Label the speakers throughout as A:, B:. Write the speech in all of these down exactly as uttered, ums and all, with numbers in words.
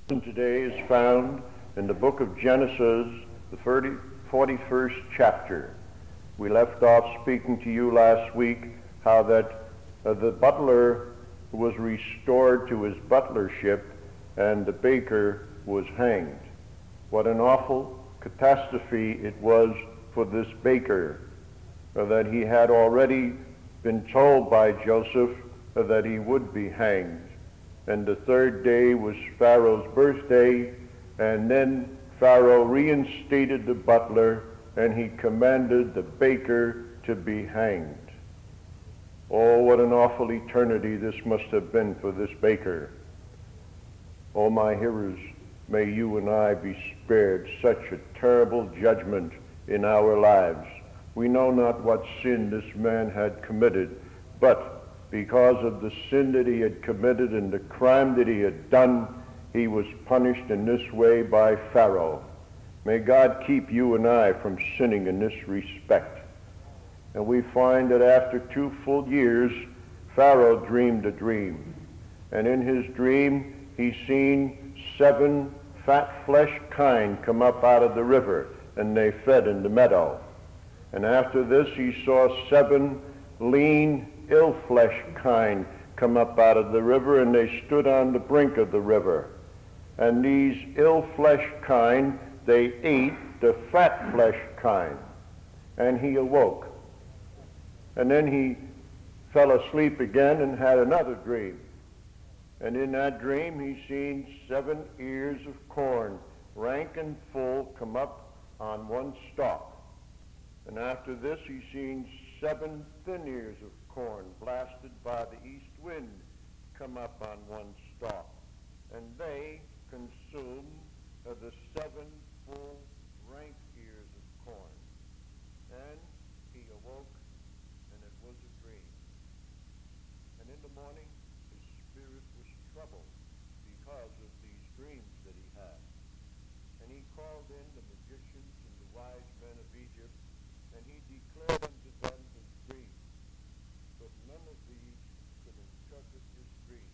A: Today is found in the book of Genesis, the forty-first chapter. We left off speaking to you last week how that uh, the butler was restored to his butlership and the baker was hanged. What an awful catastrophe it was for this baker, uh, that he had already been told by Joseph uh, that he would be hanged. And the third day was Pharaoh's birthday, and then Pharaoh reinstated the butler, and he commanded the baker to be hanged. Oh, what an awful eternity this must have been for this baker. Oh, my hearers, may you and I be spared such a terrible judgment in our lives. We know not what sin this man had committed, but because of the sin that he had committed and the crime that he had done, he was punished in this way by Pharaoh. May God keep you and I from sinning in this respect. And we find that after two full years, Pharaoh dreamed a dream. And in his dream, he seen seven fat flesh kine come up out of the river, and they fed in the meadow. And after this, he saw seven lean ill-fleshed kine come up out of the river, and they stood on the brink of the river. And these ill-fleshed kine, they ate the fat-fleshed kine. And he awoke. And then he fell asleep again and had another dream. And in that dream, he seen seven ears of corn, rank and full, come up on one stalk. And after this, he seen seven thin ears of corn blasted by the east wind come up on one stalk, and they consumed uh, the seven full rank ears of corn. And he awoke, and it was a dream. And in the morning his spirit was troubled because of these dreams that he had. And he called in the magicians and the wise men of Egypt, and he declared unto them his dream. But none of these could interpret his dream.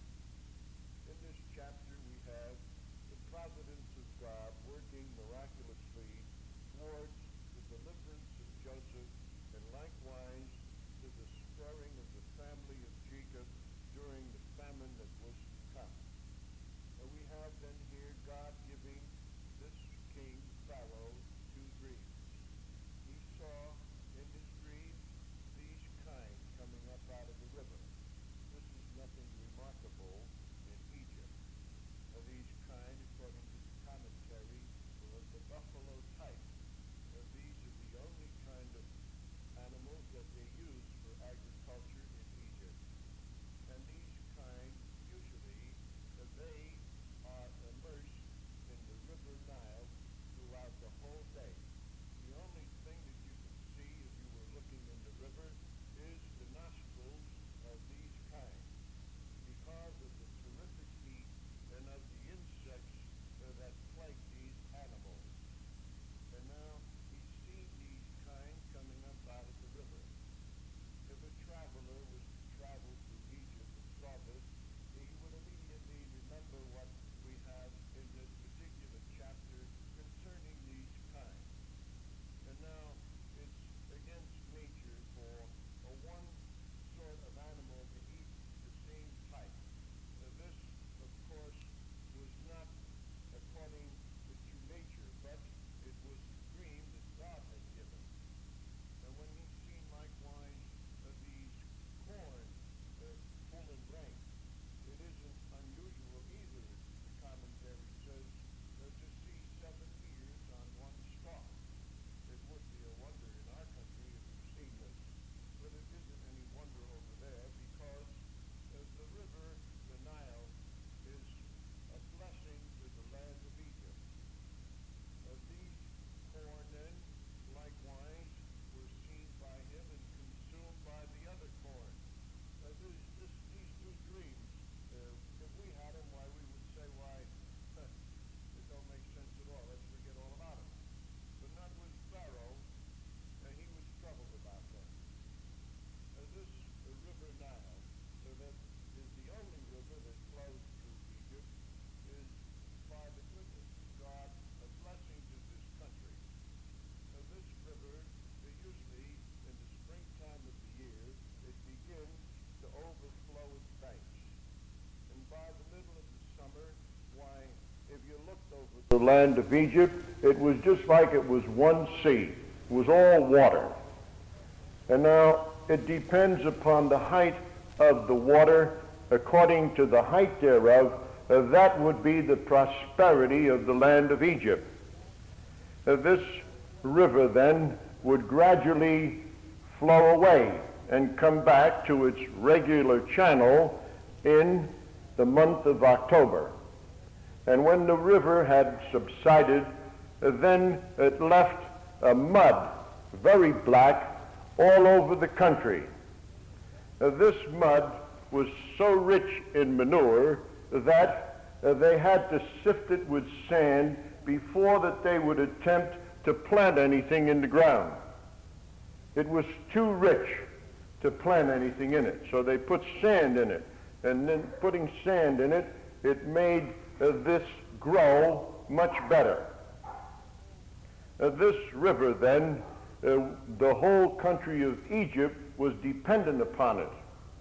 A: In this chapter we have the providence of God working miraculously towards the deliverance of Joseph, and likewise to the sparing of the family of Jacob during the famine that was to come. And we have then here God giving this king Pharaoh two dreams. He saw in his dream these kine coming up out of the river. This is nothing remarkable in Egypt. Now, these kine, according to the commentary, were of the buffalo type. Now, these are the only kind of animals that they use for agriculture in Egypt. And these kine the land of Egypt, it was just like it was one sea. It was all water. And now it depends upon the height of the water. According to the height thereof, uh, that would be the prosperity of the land of Egypt. Uh, this river then would gradually flow away and come back to its regular channel in the month of October. And when the river had subsided, uh, then it left a mud, very black, all over the country. Uh, this mud was so rich in manure that uh, they had to sift it with sand before that they would attempt to plant anything in the ground. It was too rich to plant anything in it, so they put sand in it. And then putting sand in it, it made uh, this grow much better. Uh, this river then, uh, the whole country of Egypt was dependent upon it.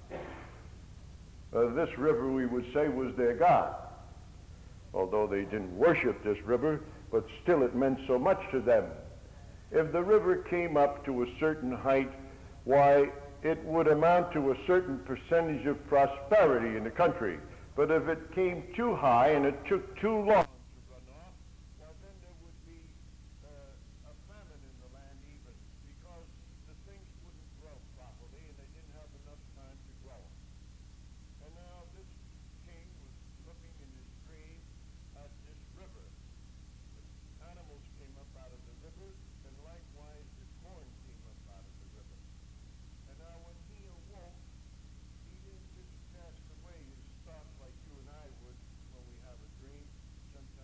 A: Uh, this river, we would say, was their God. Although they didn't worship this river, but still it meant so much to them. If the river came up to a certain height, why, it would amount to a certain percentage of prosperity in the country. But if it came too high and it took too long to run off, well, then there would be uh, a famine in the land even, because the things wouldn't grow properly and they didn't have enough time to grow. And now this king was looking in his dream at this river. The animals came up out of the river, and likewise the corn came up out of the river. And now when he awoke, he didn't just cast away his thoughts like you and I would when we have a dream. Sometimes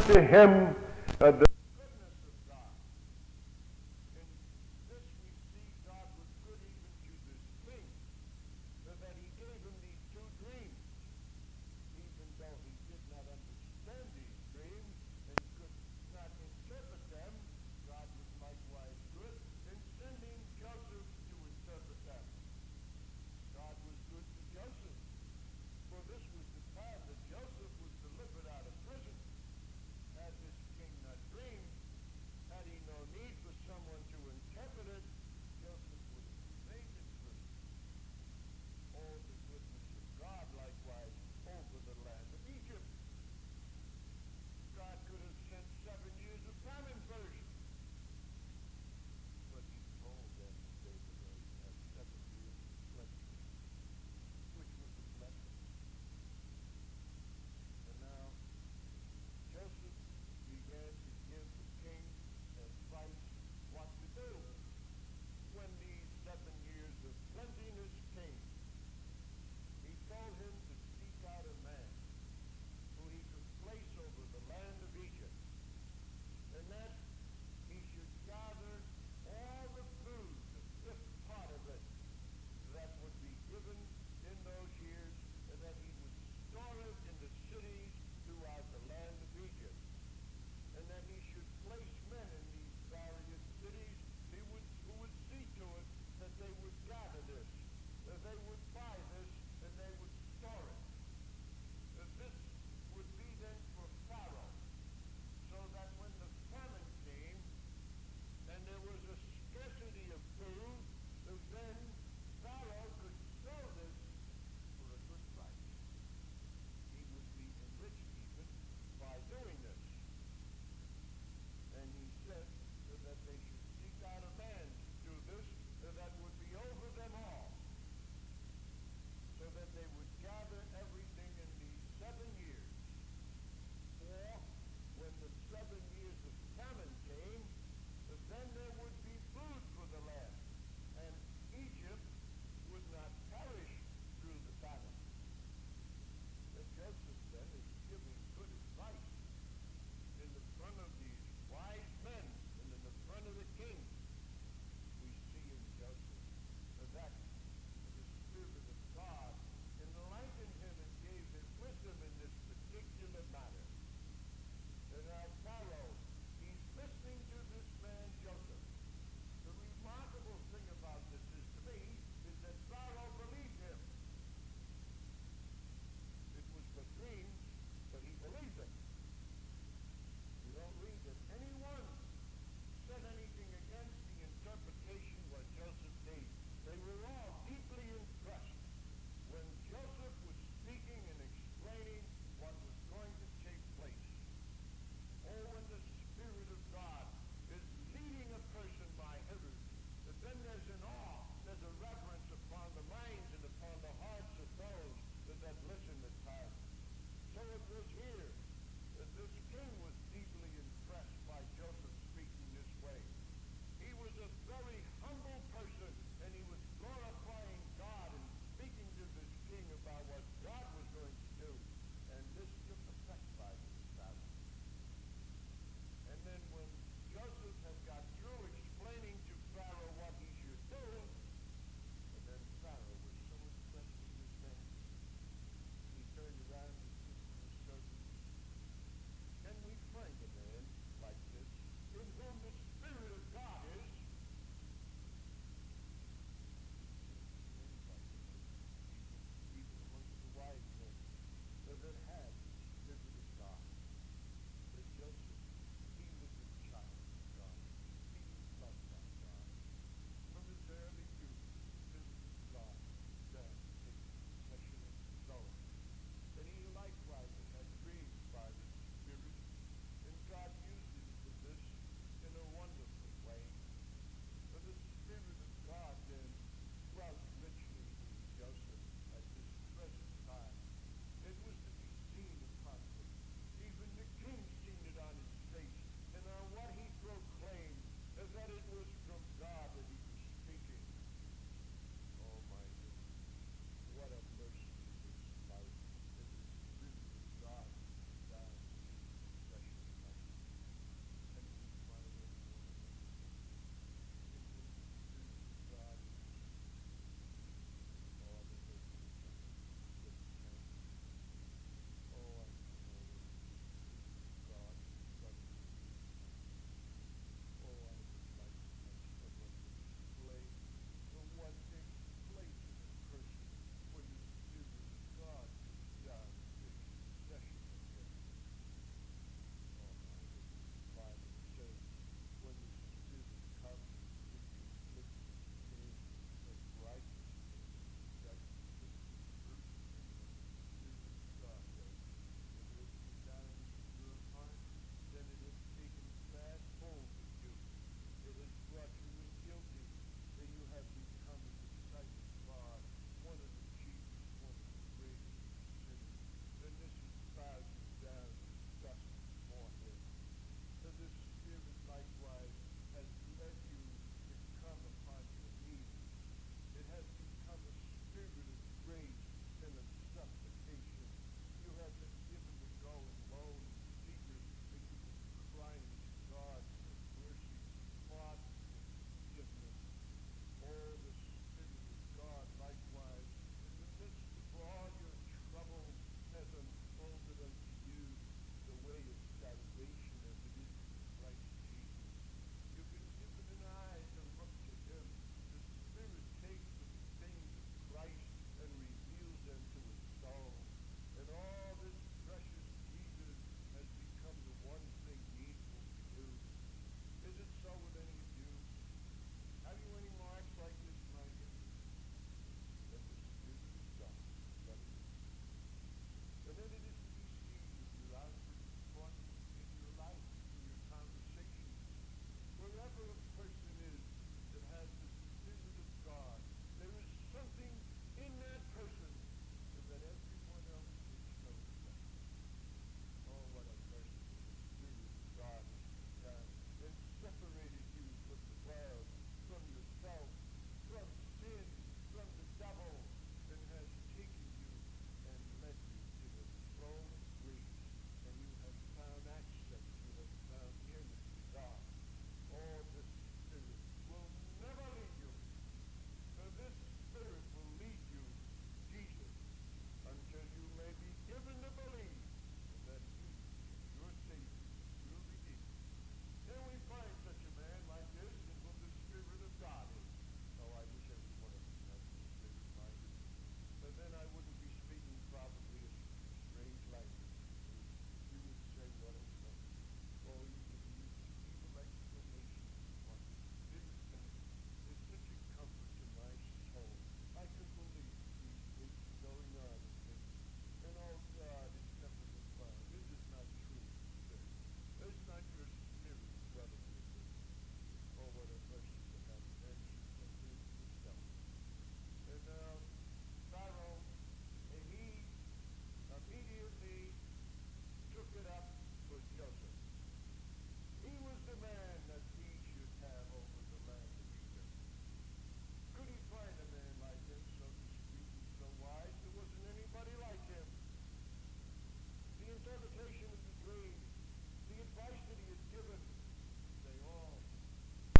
A: to him uh, the goodness of God. In this we see God was good even to this king, so that he gave him these two dreams, even though he did not understand these dreams and could not interpret them. God was likewise good in sending Joseph to interpret them. God was good to Joseph, for this was the time that Joseph was delivered out of prison. Had this king not dreamed,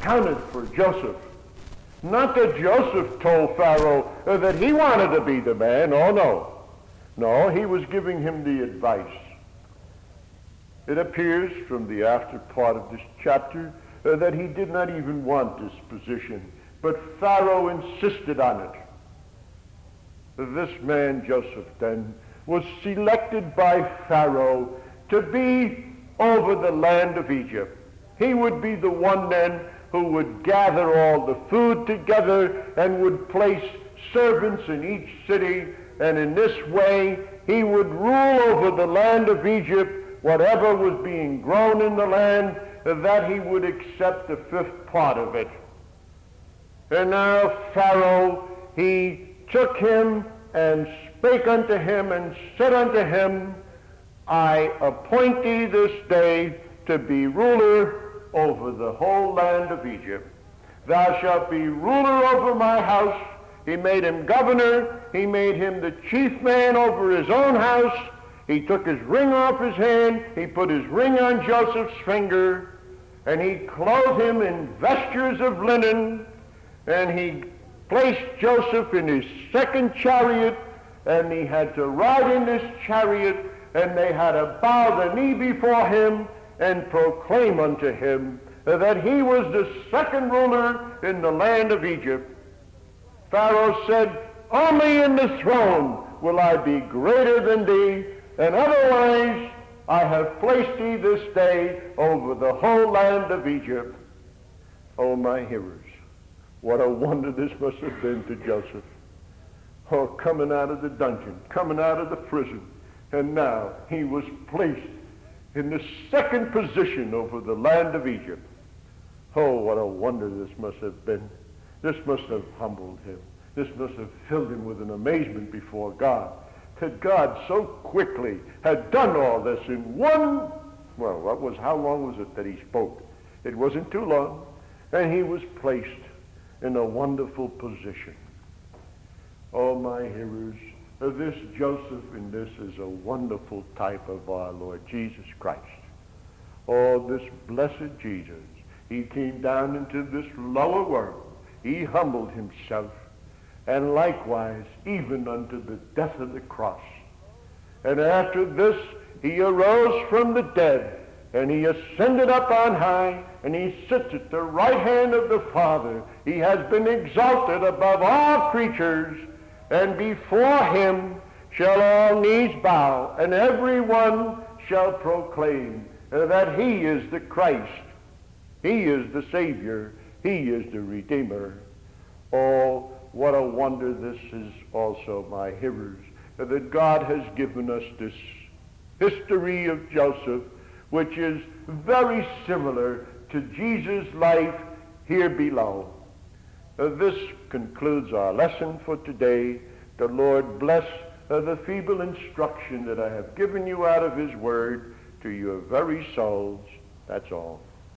A: counted for Joseph. Not that Joseph told Pharaoh uh, that he wanted to be the man. Oh, no. No, he was giving him the advice. It appears from the after part of this chapter uh, that he did not even want this position, but Pharaoh insisted on it. This man, Joseph, then, was selected by Pharaoh to be over the land of Egypt. He would be the one then who would gather all the food together and would place servants in each city, and in this way he would rule over the land of Egypt. Whatever was being grown in the land, that he would accept a fifth part of it. And now Pharaoh, he took him and spake unto him and said unto him, I appoint thee this day to be ruler over the whole land of Egypt. Thou shalt be ruler over my house. He made him governor. He made him the chief man over his own house. He took his ring off his hand. He put his ring on Joseph's finger. And he clothed him in vestures of linen. And he placed Joseph in his second chariot. And he had to ride in this chariot. And they had to bow the knee before him and proclaim unto him that he was the second ruler in the land of Egypt. Pharaoh said, only in the throne will I be greater than thee, and otherwise I have placed thee this day over the whole land of Egypt. Oh, my hearers, what a wonder this must have been to Joseph. Oh, coming out of the dungeon, coming out of the prison, and now he was placed in the second position over the land of Egypt. Oh, what a wonder this must have been. This must have humbled him. This must have filled him with an amazement before God, that God so quickly had done all this in one, well, what was, how long was it that he spoke? It wasn't too long, and he was placed in a wonderful position. Oh, my hearers, this Joseph in this is a wonderful type of our Lord Jesus Christ. Oh, this blessed Jesus, he came down into this lower world. He humbled himself, and likewise even unto the death of the cross. And after this he arose from the dead, and he ascended up on high, and he sits at the right hand of the Father. He has been exalted above all creatures, and before him shall all knees bow, and every one shall proclaim that he is the Christ. He is the Savior. He is the Redeemer. Oh, what a wonder this is also, my hearers, that God has given us this history of Joseph, which is very similar to Jesus' life here below. Uh, this concludes our lesson for today. The Lord bless uh, the feeble instruction that I have given you out of his word to your very souls. That's all.